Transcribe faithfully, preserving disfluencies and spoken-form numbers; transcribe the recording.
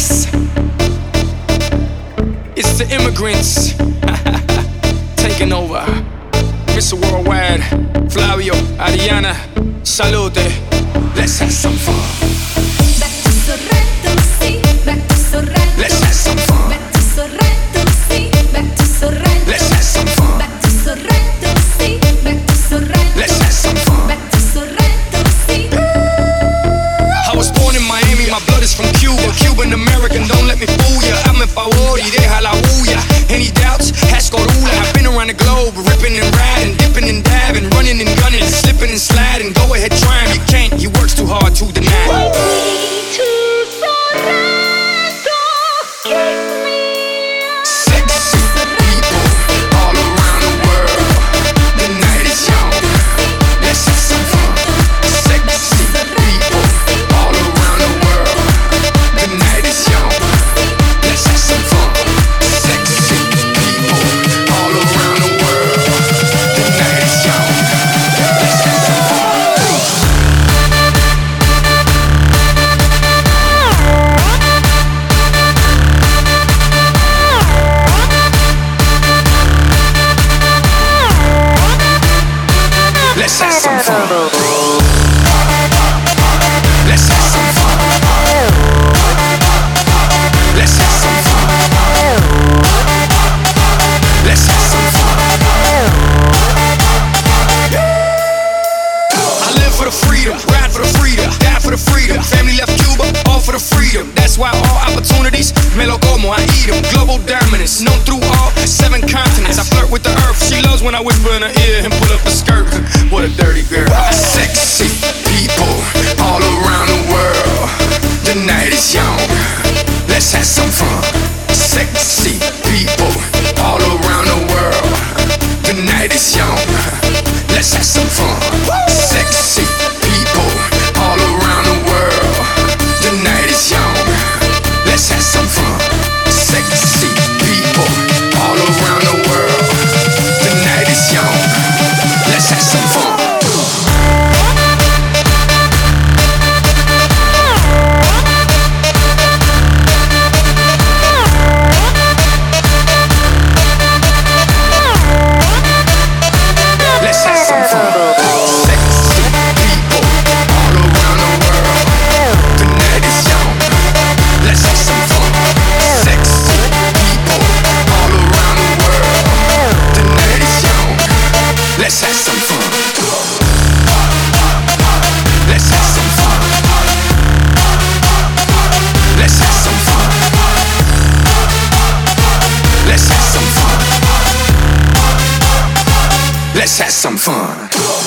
Yes, it's the immigrants taking over. Mister Worldwide, Flavio, Ariana, salute. Let's have some fun. Back to Sorrento, sì, back to Sorrento. Let's have some fun. Back to Sorrento, sì, back to Sorrento. Let's have some fun. Back to Sorrento, sì, back to Sorrento. Let's have some fun. Back to Sorrento, sì. I was born in Miami, my blood is from Cuba. Cuban American, don't let me fool ya. I'm in favor y deja la bulla. Any doubts? Ask Orula. I've been around the globe, ripping and riding, dipping and dabbing, running and gunning, slipping and sliding. Go ahead, try him, you can't. He works too hard to deny. Let's have some fun. Let's have some fun. Let's have some fun. Let's have some fun. I live for the freedom, ride for the freedom, die for the freedom. Family left Cuba, all for the freedom. That's why all opportunities, me lo como, I eat them. Global dominance, known through all seven continents. I flirt with the earth, she loves when I whisper in her ear and pull up a skirt. What a dirty girl. Sexy people all around the world. The night is young. Let's have some fun. Sexy people all around the world. The night is young. Let's have some fun. Sexy people all around the world. The night is young. Let's have some fun. Sexy people all around the world. The night is young. Let's have some fun. Let's have some fun. Sexy people all around the world. The night is young. Let's have some fun. Sexy people all around the world. The night is young. Let's have some fun. Let's have some fun. Let's have some fun. Let's have some fun. Let's have some fun.